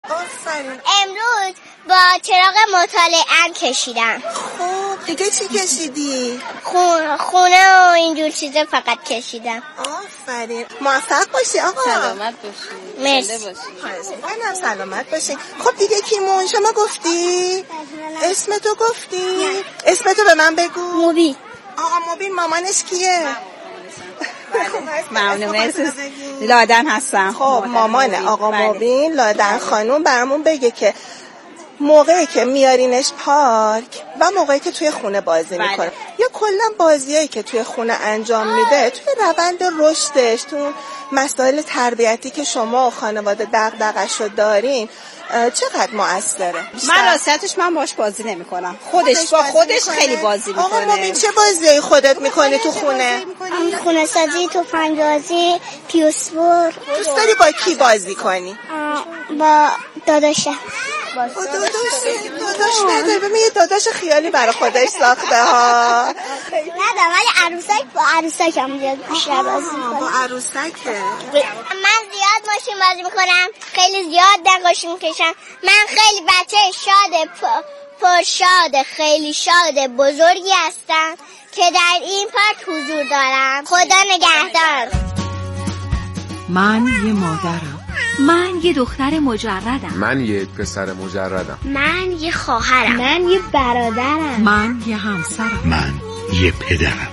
آفرین. امروز با چراغ مطالعه کشیدم. خب دیگه چی کشیدی؟ خونه و اینجور چیزا فقط کشیدم. آفرین. موفق باشی آقا. سلامت باشی. مرسی. منم سلامت باشی. خب دیگه کیمون شما گفتی؟ اسمتو گفتی؟ اسمتو به من بگو. موبی. آقا موبی مامانش کیه؟ ممنون. مرسی. لادن هستم. خب مامان آقا موبین لادن خانوم برامون بگه که موقعی که میارینش پارک و موقعی که توی خونه بازی میکنه یا کلا بازیایی که توی خونه انجام میده توی روند رشدش، تو مسائل تربیتی که شما و خانواده دغدغه‌شو دارین چقدر مؤثره؟ من راستش من باش بازی نمیکنم. خودش با خودش خیلی بازی میکنه. آقا مبین چه بازیایی خودت میکنی تو خونه؟ خونه سازی، تفنگ بازی، پیوسبور. دوست داری با کی بازی کنی؟ با داداشم. داداش نداره. ببین یه داداش خیالی برای خودش ساخته ها. ندارم ولی با عروسکم زیاد بیشتر بازی میکنم. با عروسکه. من زیاد ماشین بازی میکنم، خیلی زیاد نقاشی میکشم. من خیلی بچه شاد پرشاد خیلی شاد بزرگی هستم که در این پارک حضور دارم. خدا نگهدار. من یه مادرم. من یه دختر مجردم. من یه پسر مجردم. من یه خواهرم. من یه برادرم. من یه همسرم. من یه پدرم.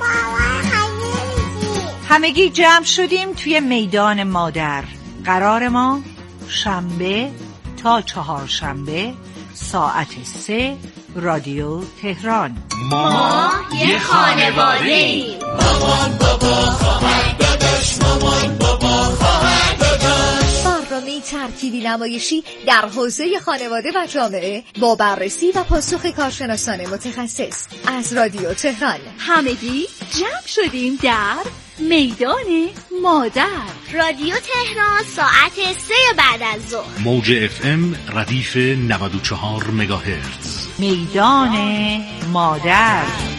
همگی جمع شدیم توی میدان مادر. قرار ما شنبه تا چهارشنبه ساعت 3 رادیو تهران. ما یه خانواده‌ایم. مامان بابا خواهر داداش، مامان بابا خواهر داداش. برنامه ترکیبی نمایشی در حوزه خانواده و جامعه با بررسی و پاسخ کارشناسان متخصص از رادیو تهران. همگی جمع شدیم در میدان مادر. رادیو تهران ساعت 3 بعد از ظهر. موج FM ردیف 94 مگاهرتز. میدان مادر.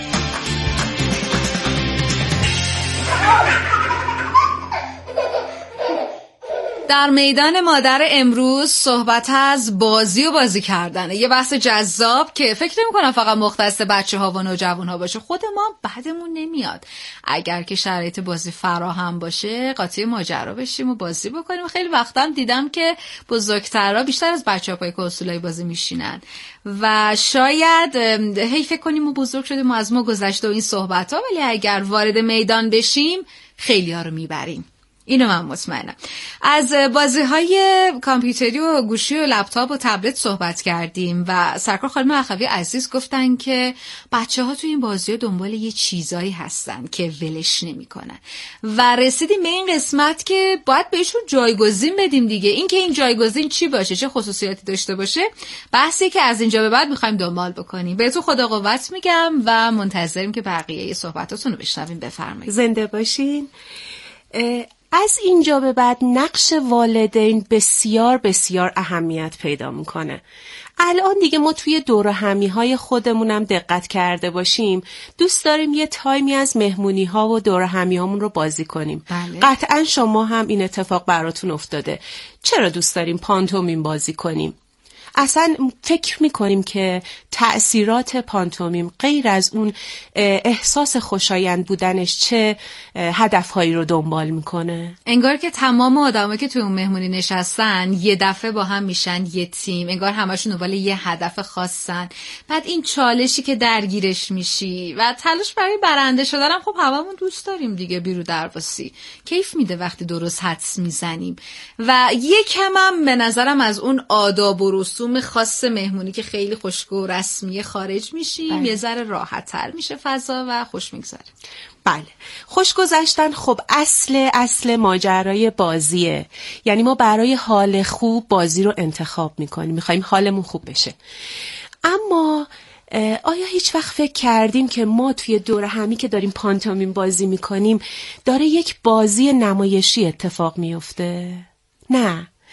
در میدان مادر امروز صحبت از بازی و بازی کردنه. یه بحث جذاب که فکر نمی‌کنم فقط مختص بچه‌ها و نوجوان‌ها باشه. خود ما بعدمون نمیاد اگر که شرایط بازی فراهم باشه قاطی ماجرا بشیم و بازی بکنیم. خیلی وقتا هم دیدم که بزرگترها بیشتر از بچه‌ها پای کنسولای بازی میشینن و شاید هی فکر کنیم ما بزرگ شدیم و از ما گذشته و این صحبت‌ها، ولی اگر وارد میدان بشیم خیلی‌ها رو میبریم. اینو من مطمئنم. از بازی‌های کامپیوتری و گوشی و لپتاپ و تبلت صحبت کردیم و سرکار خانم اخوی عزیز گفتن که بچه‌ها تو این بازی‌ها دنبال یه چیزایی هستن که ولش نمی‌کنن و رسیدیم به این قسمت که باید بهشون جایگزین بدیم دیگه. این که این جایگزین چی باشه، چه خصوصیاتی داشته باشه، بحثی که از اینجا به بعد می‌خوایم دنبال بکنیم. بهتون خدا قوت میگم و منتظریم که بقیه صحبتاتون رو بشنویم. بفرمایید. زنده باشین. از اینجا به بعد نقش والدین بسیار بسیار اهمیت پیدا میکنه. الان دیگه ما توی دور همی‌های خودمونم دقت کرده باشیم، دوست داریم یه تایمی از مهمونی‌ها و دور همی‌هامون رو بازی کنیم. بله. قطعاً شما هم این اتفاق براتون افتاده. چرا دوست داریم پانتومیم بازی کنیم؟ اصلا فکر میکنیم که تأثیرات پانتومیم غیر از اون احساس خوشایند بودنش چه هدفهایی رو دنبال میکنه؟ انگار که تمام آدمایی که توی اون مهمونی نشستن یه دفعه با هم میشن یه تیم، انگار همشون دنبال یه هدف خاصن. بعد این چالشی که درگیرش میشی و تلاش برای برنده شدن هم خب هممون دوست داریم دیگه. بیرو درواسی کیف میده وقتی درست حدس میزنیم و یکم هم به نظرم از اون آداب و رسوم خاص مهمونی که خیلی خوشگل و رسمیه خارج میشیم. یه ذره راحت تر میشه فضا و خوش میگذره. بله، خوش گذشتن خب اصل ماجرای بازیه. یعنی ما برای حال خوب بازی رو انتخاب میکنیم، میخوایم حالمون خوب بشه. اما آیا هیچ وقت فکر کردیم که ما توی دور همی که داریم پانتومیم بازی میکنیم داره یک بازی نمایشی اتفاق میفته؟ نه،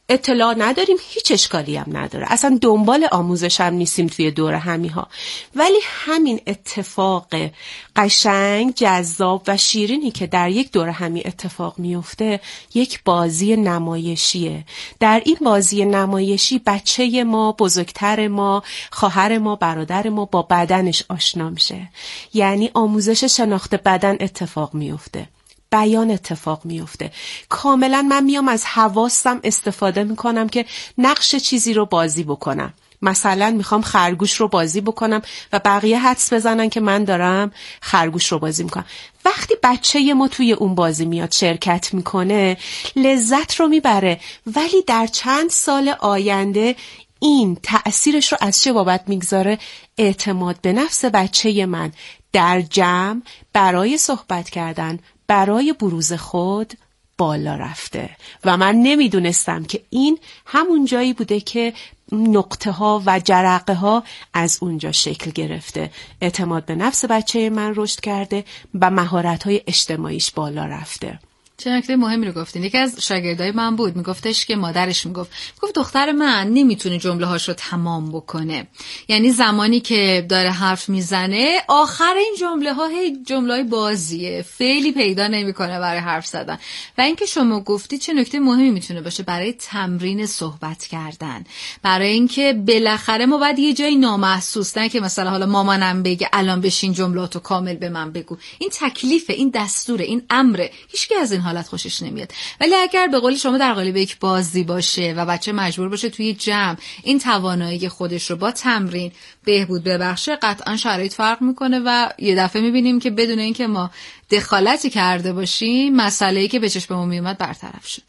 اطلاع نداریم، هیچ اشکالی هم نداره، اصلا دنبال آموزش هم نیستیم توی دوره همی ها. ولی همین اتفاق قشنگ، جذاب و شیرینی که در یک دوره همی اتفاق میفته یک بازی نمایشیه. در این بازی نمایشی بچه ما، بزرگتر ما، خواهر ما، برادر ما با بدنش آشنا میشه. یعنی آموزش شناخت بدن اتفاق میفته، بیان اتفاق میفته. کاملا من میام از حواسم استفاده میکنم که نقش چیزی رو بازی بکنم. مثلا میخوام خرگوش رو بازی بکنم و بقیه حدس بزنن که من دارم خرگوش رو بازی میکنم. وقتی بچه ما توی اون بازی میاد شرکت میکنه لذت رو میبره، ولی در چند سال آینده این تأثیرش رو از چه بابت میگذاره؟ اعتماد به نفس بچه من در جمع برای صحبت کردن، برای بروز خود بالا رفته و من نمیدونستم که این همون جایی بوده که نقطه ها و جرقه ها از اونجا شکل گرفته. اعتماد به نفس بچه من رشد کرده و مهارت های اجتماعیش بالا رفته. چه نکته مهمی رو گفتین. یکی از شاگردای من بود، میگفتش که مادرش میگفت دختر من نمیتونه جمله هاش رو تمام بکنه. یعنی زمانی که داره حرف میزنه آخر این جمله ها جمله های بازیه، فعلی پیدا نمیکنه برای حرف زدن. و اینکه شما گفتی چه نکته مهمی میتونه باشه برای تمرین صحبت کردن، برای اینکه بالاخره ما باید یه جای نامحسوس، نه که مثلا حالا مامانم بگه الان بشین جملاتو کامل به من بگو. این تکلیف، این دستور، این امر، هیچکی از این حالت خوشش نمیاد. ولی اگر به قول شما در قالب یک بازی باشه و بچه مجبور باشه توی جمع این توانایی خودش رو با تمرین بهبود ببخشه، قطعا شرایط فرق میکنه و یه دفعه میبینیم که بدون اینکه ما دخالتی کرده باشیم مسئله‌ای که به چشممون میومد برطرف شد.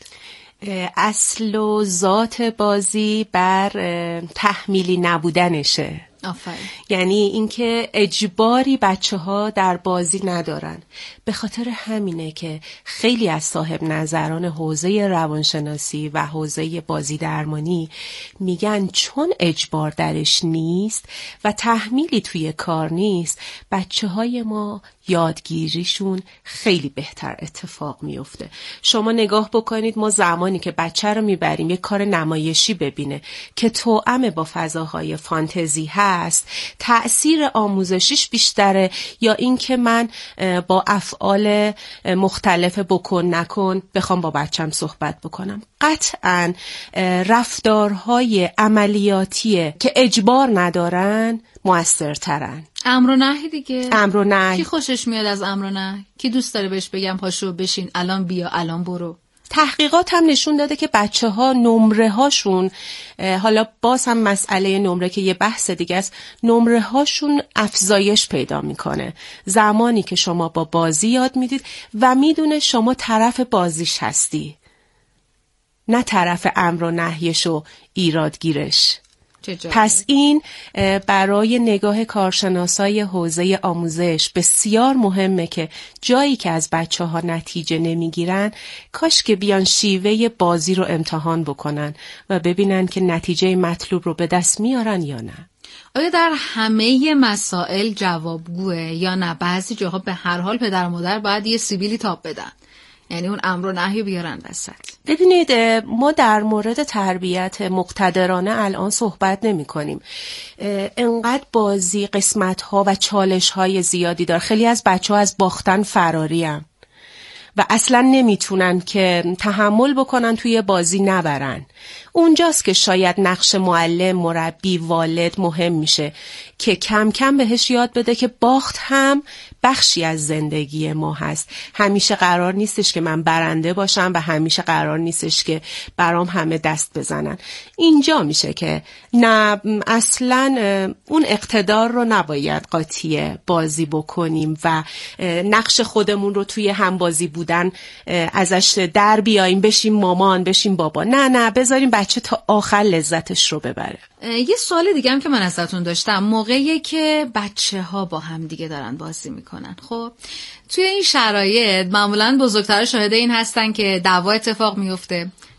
اصل و ذات بازی بر تحمیلی نبودنشه. آفرین. یعنی اینکه اجباری بچه‌ها در بازی ندارن. به خاطر همینه که خیلی از صاحب نظران حوزه روانشناسی و حوزه بازی درمانی میگن چون اجبار درش نیست و تحمیلی توی کار نیست، بچه‌های ما یادگیریشون خیلی بهتر اتفاق میفته. شما نگاه بکنید، ما زمانی که بچه رو میبریم یک کار نمایشی ببینه که توأم با فضاهای فانتزی هست، تأثیر آموزشیش بیشتره یا اینکه من با افعال مختلف بکن نکن بخوام با بچم صحبت بکنم؟ قطعاً رفتارهای عملیاتیه که اجبار ندارن مؤثرترن. امر و نهی دیگه. امر و نهی. کی خوشش میاد از امر و نهی؟ کی دوست داره بهش بگم پاشو بشین، الان بیا، الان برو؟ تحقیقات هم نشون داده که بچه‌ها نمره هاشون، حالا باز هم مسئله نمره که یه بحث دیگه است، نمره هاشون افزایش پیدا میکنه زمانی که شما با بازی یاد میدید و میدونه شما طرف بازیش هستی، نه طرف امر و نهیش و ایرادگیرش. پس این برای نگاه کارشناسای حوزه آموزش بسیار مهمه که جایی که از بچه ها نتیجه نمیگیرن کاش که بیان شیوه بازی رو امتحان بکنن و ببینن که نتیجه مطلوب رو به دست میارن یا نه. آیا در همه مسائل جوابگوه یا نه بعضی جاها به هر حال پدر و مادر باید یه سیبیلی تاب بدن، یعنی اون امر و نهی بیارن وسط؟ ببینید، ما در مورد تربیت مقتدرانه الان صحبت نمی کنیم. انقدر بازی قسمت‌ها و چالش‌های زیادی داره. خیلی از بچه‌ها از باختن فراریم و اصلا نمیتونن که تحمل بکنن توی بازی نبرن. اونجاست که شاید نقش معلم، مربی، والد مهم میشه که کم کم بهش یاد بده که باخت هم بخشی از زندگی ما هست. همیشه قرار نیستش که من برنده باشم و همیشه قرار نیستش که برام همه دست بزنن. اینجا میشه که نه، اصلا اون اقتدار رو نباید قاطی بازی بکنیم و نقش خودمون رو توی همبازی بودن ازش در بیاییم، بشیم مامان، بشیم بابا. نه، بذاریم بچه تا آخر لذتش رو ببره. یه سوال دیگه هم که من ازتون داشتم، موقعی که بچه ها با هم دیگه دارن بازی میکنن، خب توی این شرایط معمولاً بزرگتر شاهد این هستن که دعوا اتفاق میفته،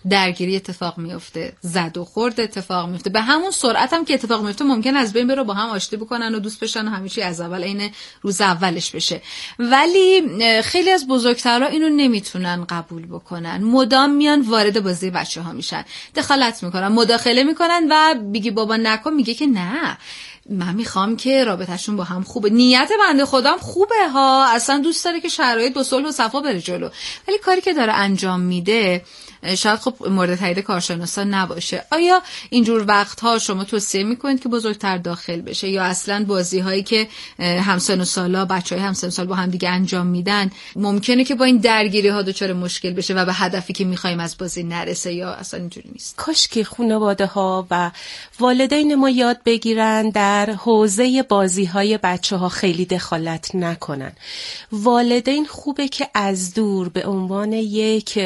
درگیری اتفاق میفته، زد و خورد اتفاق میفته. به همون سرعت هم که اتفاق میفته ممکن از بین بره، با هم آشتی بکنن و دوست بشن و همه چی از اول عین روز اولش بشه. ولی خیلی از بزرگترها اینو نمیتونن قبول بکنن، مدام میان وارد بازی بچه‌ها میشن، دخالت میکنن، مداخله میکنن و بگی بابا نکن، میگه که نه من میخوام که رابطهشون با هم خوبه. نیت بنده خودم خوبه ها، اصلا دوست داره که شرایط با صلح و صفا بره جلو، ولی کاری که داره انجام میده شاید خب مورد تایید کارشناسا نباشه. آیا اینجور وقتها شما توصیه میکنید که بزرگتر داخل بشه، یا اصلا بازی هایی که همسن و سالا بچهای همسن و سال با هم دیگه انجام میدن ممکنه که با این درگیری ها دچار مشکل بشه و به هدفی که میخوایم از بازی نرسه، یا اصلا اینجوری نیست؟ کاش که خانواده ها و والدین ما یاد بگیرن در حوزه بازی های بچه ها خیلی دخالت نکنن. والدین خوبه که از دور به عنوان یک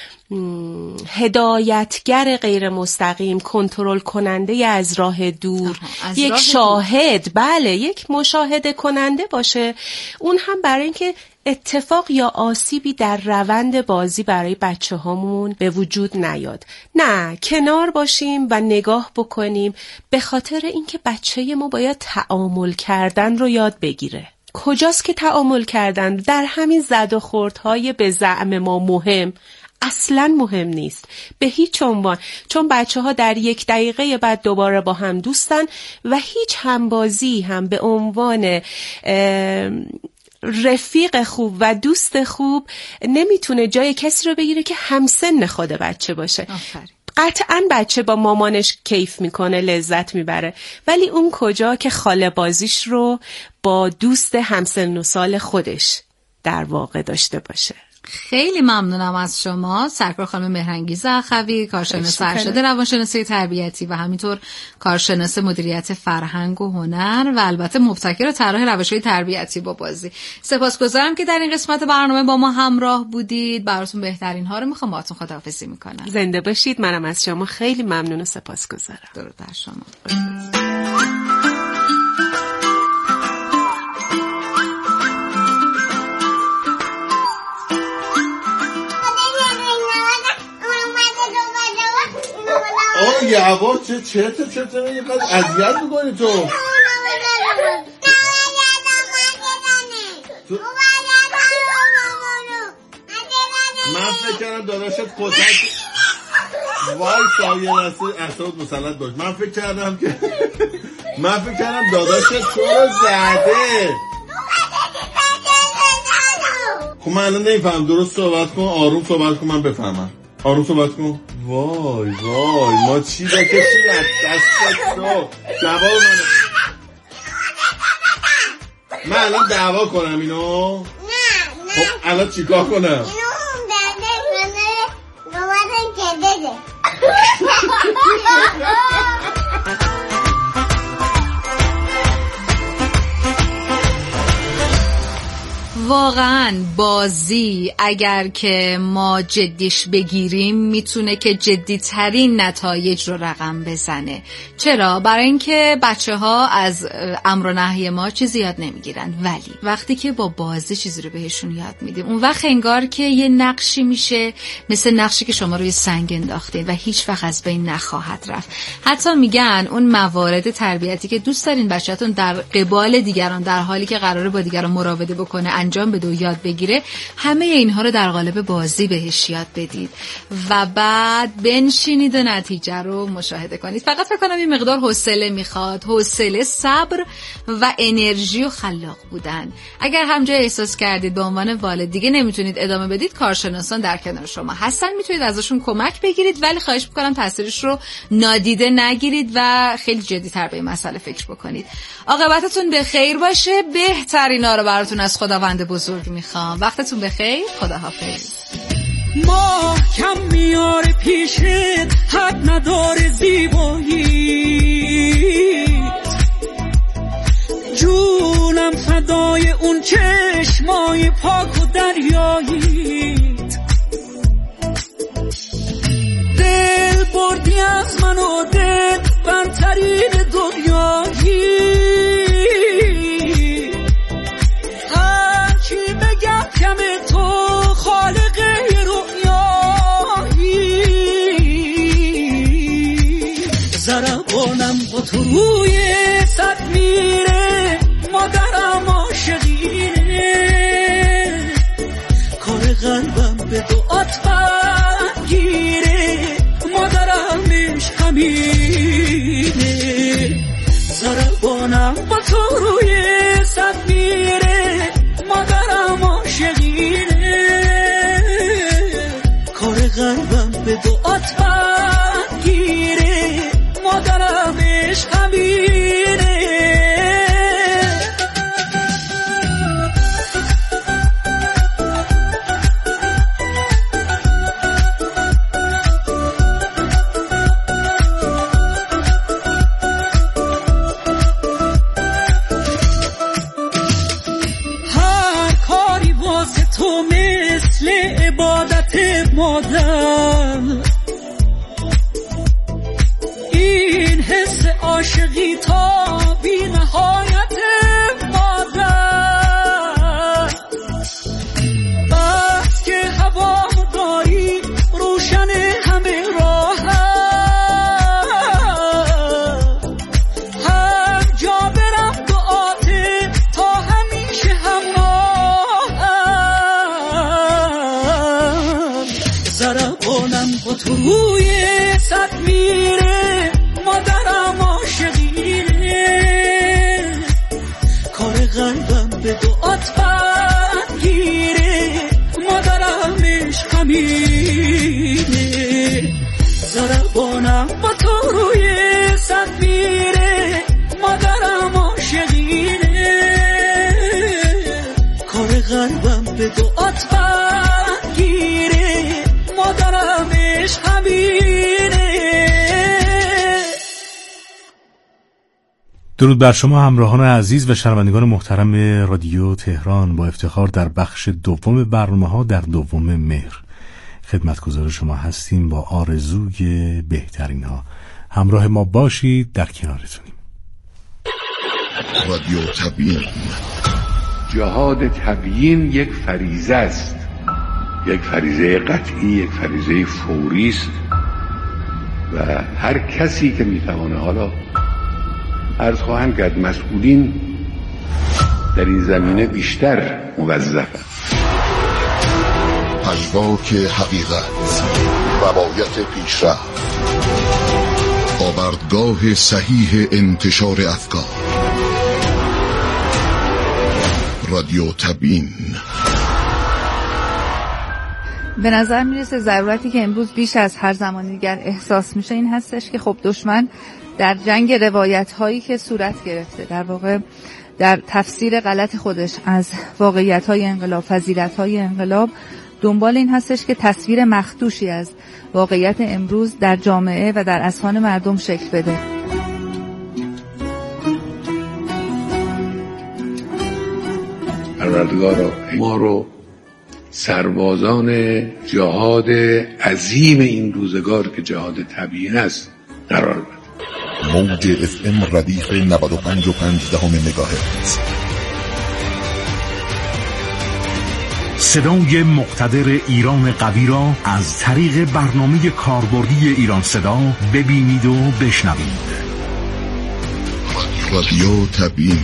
هدایتگر غیر مستقیم، کنترل کننده از راه دور، یک شاهد، بله یک مشاهده کننده باشه، اون هم برای اینکه اتفاق یا آسیبی در روند بازی برای بچه هامون به وجود نیاد. نه، کنار باشیم و نگاه بکنیم، به خاطر اینکه بچه ما باید تعامل کردن رو یاد بگیره. کجاست که تعامل کردن در همین زد و خوردهای به زعم ما مهم اصلاً مهم نیست به هیچ عنوان، چون بچه ها در 1 دقیقه بعد دوباره با هم دوستن و هیچ همبازی هم به عنوان رفیق خوب و دوست خوب نمیتونه جای کسی رو بگیره که همسن خود بچه باشه. قطعاً بچه با مامانش کیف میکنه، لذت میبره، ولی اون کجا که خاله بازیش رو با دوست همسن و سال خودش در واقع داشته باشه. خیلی ممنونم از شما سرکار خانم مهرانگیز اخوی، کارشناس ارشد روانشناسی تربیتی و همینطور کارشناس مدیریت فرهنگ و هنر و البته مبتکر و طراح روش‌های تربیتی با بازی. سپاسگزارم که در این قسمت برنامه با ما همراه بودید. براتون بهترین ها رو میخوام، باهاتون خداحافظی میکنم. زنده باشید. منم از شما خیلی ممنون و سپاسگزارم. درود بر شما. یواش چته اینقدر اذیت میکنی تو؟ من فکر کردم داداشت کتک وای سایه رسته احساد مسلط باش. من فکر کردم داداشت تو رو زده. خب من الان نمیفهم، درست صحبت کن، آروم صحبت کن، من بفهمم. آروم صحبت کن. وای ما چی بکشیم از دستت تو؟ جواب منه. من الان دعوا کنم اینو؟ نه خب الان چیکار کنم؟ اینو نوبتن که بده. واقعا بازی اگر که ما جدیش بگیریم میتونه که جدیترین نتایج رو رقم بزنه. چرا؟ برای اینکه بچه ها از امر و نهی ما چیزی یاد نمیگیرن، ولی وقتی که با بازی چیزی رو بهشون یاد میدیم اون وقت انگار که یه نقشی میشه، مثل نقشی که شما روی سنگ انداختین و هیچ وقت از بین نخواهد رفت. حتی میگن اون موارد تربیتی که دوست دارین بچه‌تون در قبال دیگران در حالی که قراره با دیگران مراوده بکنه انجام بده و یاد بگیره، همه اینها رو در قالب بازی بهش یاد بدید و بعد بنشینید و نتیجه رو مشاهده کنید. فقط فکر کنم این مقدار حوصله میخواد، حوصله، صبر و انرژی و خلاق بودن. اگر همجا احساس کردید به عنوان والد دیگه نمیتونید ادامه بدید، کارشناسان در کنار شما هستن، میتونید ازشون کمک بگیرید، ولی خواهش میکنم تاثیرش رو نادیده نگیرید و خیلی جدی‌تر به این مسئله فکر بکنید. عاقبتتون به خیر باشه. بهترینا رو براتون از خداوند بزرگ میخوام. وقتتون بخیر. خداحافظ. ما کم میاره پیشت، حد نداره زیبایی، جونم فدای اون چشمای پاک و دریاییت، دل بردی از من و دل بندترین دنیایی، هرچی بگم کم تو خالق رویایی، زربانم با تو روی صد میره، مادرم عاشقینه، کار قلبم به دعات بگیره، مادرم عشقمینه. زربانم با تو روی صد میره، مادرم عاشقینه، کار قلبم به دعات بگیره، مادرم عشقمینه. مادر این حس عاشقی تا بی نهایت مادر، بس که هوا داری روشن همه راه، هر جا برم دعاته تا همیشه زربانم با تو روی صد میره، مادرم عاشقینه، کار قلبم به دعات بگیره، مادرم عشقمینه. زربانم با تو روی صد میره، مادرم عاشقینه، کار قلبم به دعات بگیره، مادرم عشقمینه. درود بر شما همراهان عزیز و شنوندگان محترم رادیو تهران. با افتخار در بخش دوم برنامه‌ها در دوم مهر خدمتگزار شما هستیم با آرزوی بهترین ها. همراه ما باشید، در کنارتونیم. رادیو تبیین. جهاد تبیین یک فریضه است، یک فریضه قطعی، یک فریضه فوری است و هر کسی که میتوانه، حالا عرض خواهم کرد مسئولین در این زمینه بیشتر موظفند. پژواک حقیقت، روایت پیشرفت، آوردگاه صحیح انتشار افکار. رادیو تبیین. به نظر میرسه ضرورتی که امروز بیش از هر زمان دیگر احساس میشه این هستش که خب دشمن در جنگ روایت هایی که صورت گرفته، در واقع در تفسیر غلط خودش از واقعیت های انقلاب، فضیلت های انقلاب، دنبال این هستش که تصویر مخدوشی از واقعیت امروز در جامعه و در اذهان مردم شکل بده. پروردگارا ما رو سربازان جهاد عظیم این روزگار که جهاد تبیین است قرار بده. موج FM ردیف 95.5 مگاهرتز. صدای مقتدر ایران قوی را از طریق برنامه کاربردی ایران صدا ببینید و بشنوید. رادیو تبیین.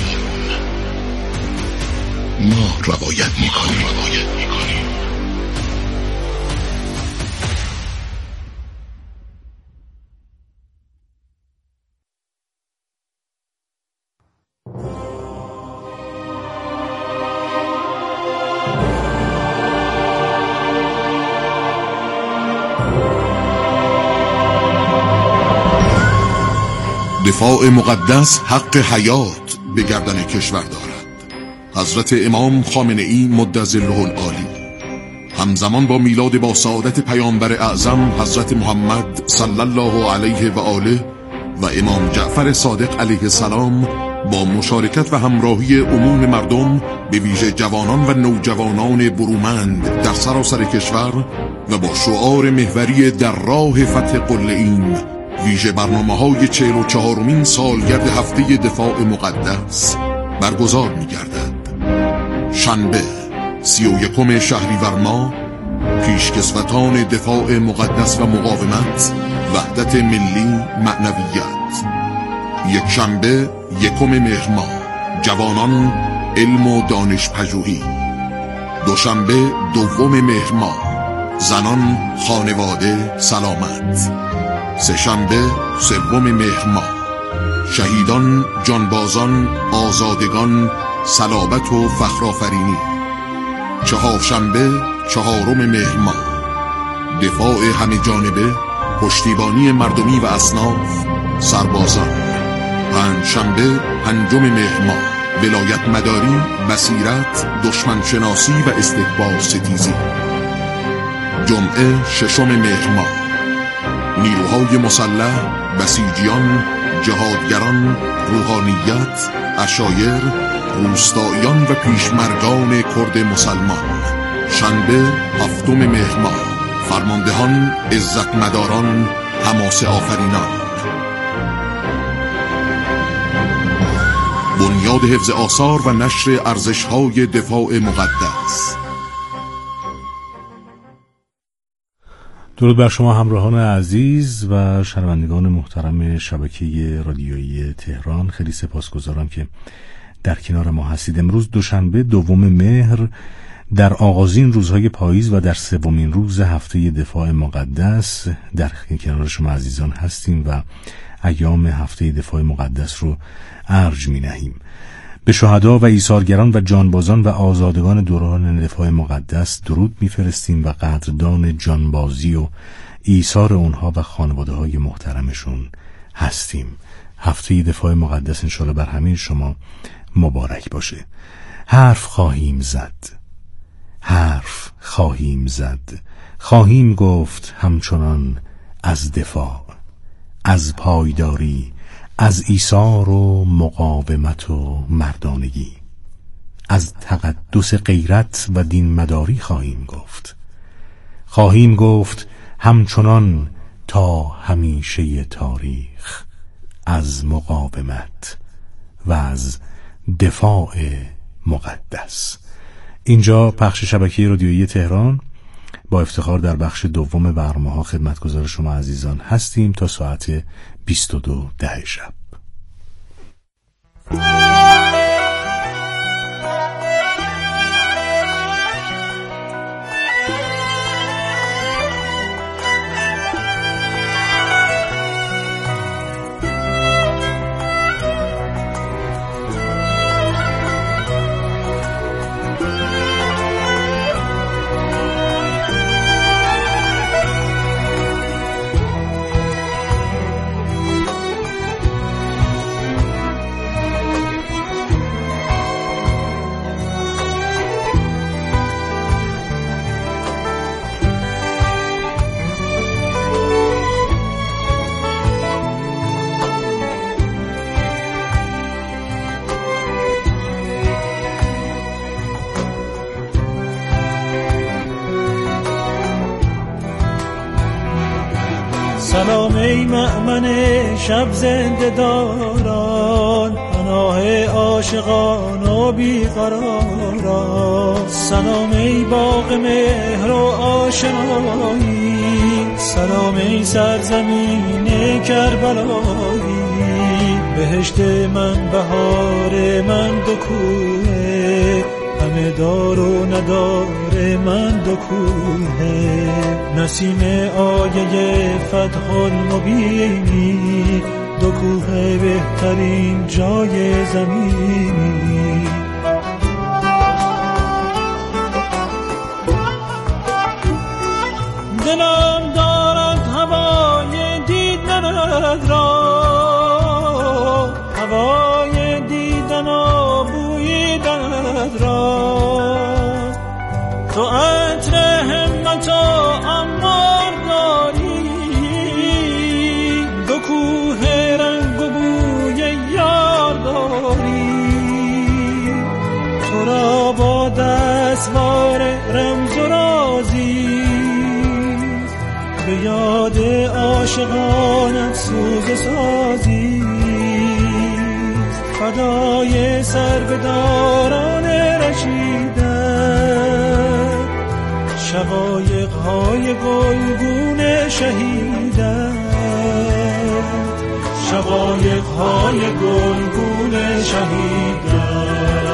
ما روایت میکنیم. دفاع مقدس حق حیات به گردن کشور دارد. حضرت امام خامنه ای مدظله العالی همزمان با میلاد با سعادت پیامبر اعظم حضرت محمد صلی الله علیه و آله و امام جعفر صادق علیه السلام با مشارکت و همراهی عموم مردم به ویژه جوانان و نوجوانان برومند در سراسر کشور و با شعار محوری در راه فتح قله‌این ویژه برنامه‌های 44مین سالگرد هفته دفاع مقدس برگزار می‌گردد. شنبه 31 شهریور ماه پیشکسوتان دفاع مقدس و مقاومت وحدت ملی معنویت. یک شنبه 1 مهر ماه جوانان علم و دانش پژوهی. دوشنبه 2 مهر ماه زنان خانواده سلامت. سه‌شنبه 3 مهر ماه شهیدان جانبازان آزادگان صلابت و فخرآفرینی. چهارشنبه 4 مهر ماه دفاع همه جانبه پشتیبانی مردمی و اصناف سربازان. پنجشنبه 5 مهر ماه ولایت مداری بصیرت دشمن شناسی و استکبار ستیزی. جمعه 6 مهر ماه نیروهای مسلح بسیجیان جهادگران روحانیت عشایر روستاییان و پیشمرگان کرد مسلمان. شنبه 7 مهر ماه فرماندهان عزت مداران حماسه آفرینان. بنیاد حفظ آثار و نشر ارزش‌های دفاع مقدس. درود بر شما همراهان عزیز و شنوندگان محترم شبکه رادیویی تهران. خیلی سپاسگزارم که در کنار ما هستید. امروز دوشنبه 2 مهر در آغازین روزهای پاییز و در 3مین روز هفته دفاع مقدس در کنار شما عزیزان هستیم و ایام هفته دفاع مقدس رو ارج می نهیم. به شهدا و ایثارگران و جانبازان و آزادگان دوران دفاع مقدس درود میفرستیم و قدردان جانبازی و ایثار اونها و خانواده های محترمشون هستیم. هفته دفاع مقدس انشاءالله بر همه شما مبارک باشه. حرف خواهیم زد، حرف خواهیم زد، خواهیم گفت همچنان از دفاع، از پایداری، از ایثار و مقاومت و مردانگی، از تقدس غیرت و دین مداری خواهیم گفت. خواهیم گفت همچنان تا همیشه تاریخ از مقاومت و از دفاع مقدس. اینجا پخش شبکه رادیویی تهران با افتخار در بخش 2 برنامه‌ها خدمتگزار شما عزیزان هستیم تا ساعت 22:10 شب. سلام ای مأمن شب زنده داران، پناه عاشقان و بیقراران. سلام ای باغ مهر و آشنایی، سلام ای سرزمین کربلایی. بهشت من بهار من دو کوه، همه دار و ندار من دو کوه. نسیم آیه فتح المبینی، دو کوه بهترین جای زمینی. دلم دارد هوای دیدنت را، هوای دیدن و بویدنت را. تو عطر همت و امان داری، دو کوه رنگ و بوی یار داری. تو را با دستوار رمز و رازی، به یاد عاشقانت سوز سازی. فدای سربداران رشیدن، شقایق‌های گلگون شهیدن. شقایق‌های گلگون شهیدان.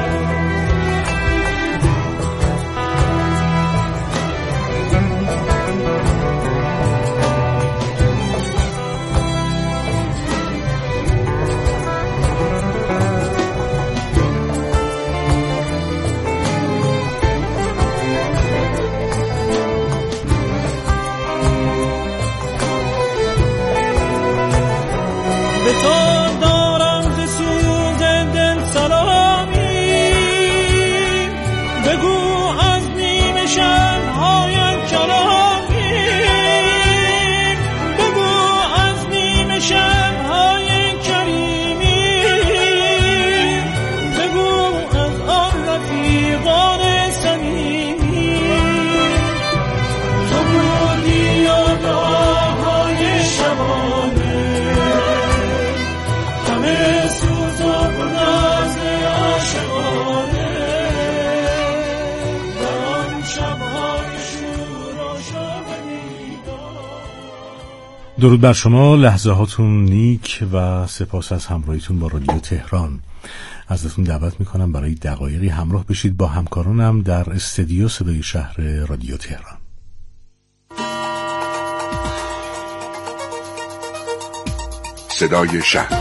به تو دارم ز سوز دل سلامی، بگو از نیمه شب‌هایم کلامی، بگو از نیمه شب‌های کریمی، بگو از آن رفیقان صمیمی. تو بودی و دعاهای شبانه، درود بر شما، لحظه هاتون نیک و سپاس از همراهیتون با رادیو تهران. ازتون دعوت میکنم برای دقایقی همراه بشید با همکارانم در استودیو صدای شهر رادیو تهران. صدای شهر.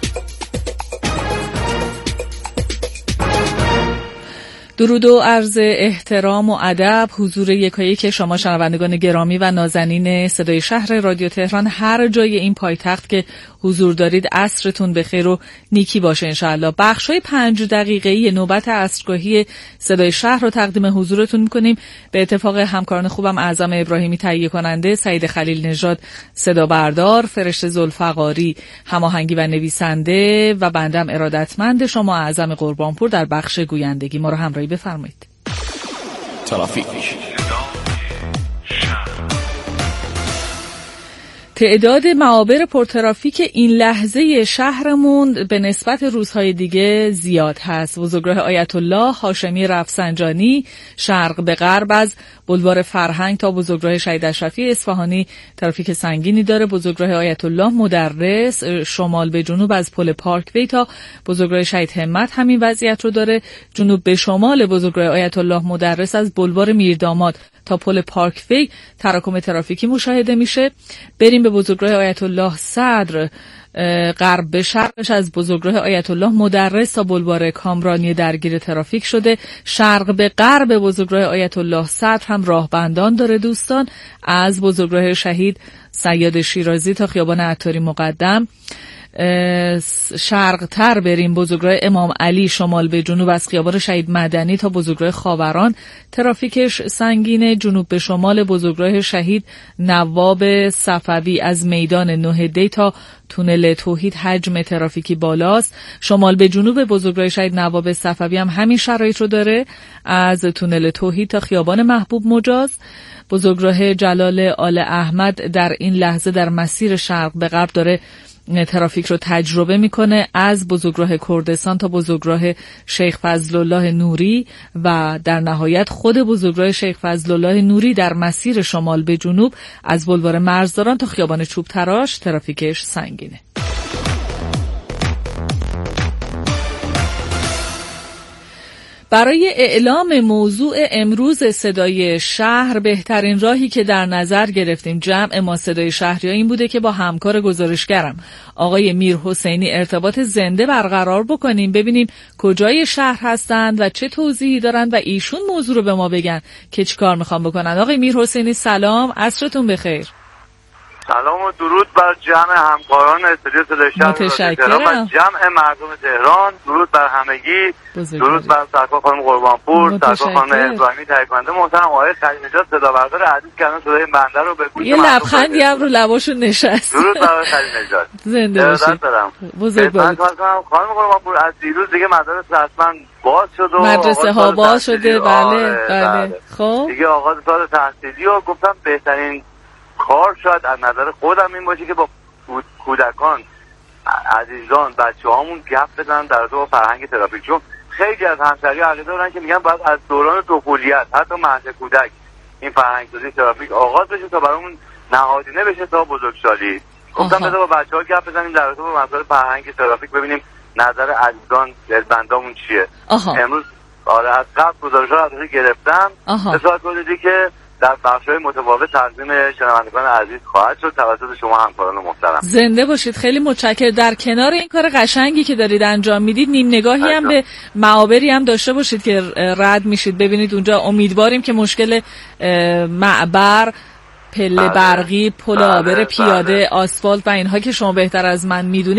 درود و عرض احترام و ادب حضور یکایک شما شنوندگان گرامی و نازنین صدای شهر رادیو تهران هر جای این پایتخت که حضور دارید. عصرتون بخیر و نیکی باشه انشاءالله. بخشای 5 دقیقه‌ای نوبت عصرگاهی صدای شهر رو تقدیم حضورتون می‌کنیم. به اتفاق همکاران خوبم اعظم ابراهیمی تهیه کننده، سعید خلیل نژاد صدا بردار، فرشته ذوالفقاری هماهنگی و نویسنده و بندم ارادتمند شما اعظم قربانپور در بخش گویندگی. ما رو همراهی بفرمایید. ترافیک. تعداد معابر پرترافیک این لحظه شهرمون به نسبت روزهای دیگه زیاد هست. بزرگراه آیت الله هاشمی رفسنجانی شرق به غرب از بلوار فرهنگ تا بزرگراه شهید اشرفی اصفهانی ترافیک سنگینی داره. بزرگراه آیت الله مدرس شمال به جنوب از پل پارک وی تا بزرگراه شهید همت همین وضعیت رو داره. جنوب به شمال بزرگراه آیت الله مدرس از بلوار میرداماد تا پل پارک وی تراکم ترافیکی مشاهده میشه. بریم به بزرگراه آیت الله صدر غرب به شرقش از بزرگراه آیت الله مدرس تا بلوار کامرانی درگیر ترافیک شده. شرق به غرب بزرگراه آیت الله صدر هم راهبندان داره دوستان. از بزرگراه شهید سیاد شیرازی تا خیابان عطاری مقدم. شرق تر بریم بزرگراه امام علی شمال به جنوب از خیابان شهید مدنی تا بزرگراه خاوران ترافیکش سنگینه. جنوب به شمال بزرگراه شهید نواب صفوی از میدان 9 دی تا تونل توحید حجم ترافیکی بالاست. شمال به جنوب بزرگراه شهید نواب صفوی هم همین شرایط رو داره. از تونل توحید تا خیابان محبوب مجاز. بزرگراه جلال آل احمد در این لحظه در مسیر شرق به غرب داره ترافیک رو تجربه میکنه. از بزرگراه کردستان تا بزرگراه شیخ فضلالله نوری و در نهایت خود بزرگراه شیخ فضلالله نوری در مسیر شمال به جنوب از بلوار مرزداران تا خیابان چوب تراش ترافیکش سنگینه. برای اعلام موضوع امروز صدای شهر بهترین راهی که در نظر گرفتیم جمع ما صدای شهری‌ها این بوده که با همکار گزارشگرم آقای میر حسینی ارتباط زنده برقرار بکنیم، ببینیم کجای شهر هستند و چه توضیحی دارند و ایشون موضوع رو به ما بگن که چیکار میخوان بکنن. آقای میر حسینی سلام، عصرتون بخیر. سلام و درود بر جمع همکاران استودیو صدای شهر متشکرم. جمع مردم تهران، درود بر همگی، درود بر سرکار خانم قربانپور، سرکار خانم ابراهیمی تهیه کننده محترم، آقای خلیل نژاد صدا بردار عزیز که الان صدای بنده رو به گوش یه لبخندی هم رو لباشون نشست. درود بر آقای خلیل نژاد. زنده باشید. بزرگوار. خانم قربانپور از دیروز دیگه مدارس رسما باز شد و مدرسه ها باز شده. بله. خب دیگه آغاز سال تحصیلی و گفتم بهترین کار شاید از نظر خودم این باشه که با کودکان عزیزان بچه‌هامون گپ بزنن در رابطه با فرهنگ ترافیک، چون خیلی از همسری‌ها عقیده دارن که میگن باید از دوران طفولیت حتی مهد کودک این فرهنگ‌سازی ترافیک آغاز بشه تا برامون نهادینه بشه تا بزرگسالی. گفتم بذار با بچه‌ها گپ بزنیم در رابطه با مسائل فرهنگ ترافیک، ببینیم نظر عزیزان دلبندامون چیه. امروز از قبل گزارش‌ها رو گرفتم. اصلاح کنید که در بخش‌های متفاوت تقدیم شنوندگان عزیز خواهد شد توسط شما همکاران محترم. زنده باشید. خیلی متشکرم. در کنار این کار قشنگی که دارید انجام میدید، نیم نگاهی هم به معابری هم داشته باشید که رد میشید ببینید اونجا. امیدواریم که مشکل معبر، پله برقی، پل آبر پیاده، آسفالت و اینها که شما بهتر از من میدونید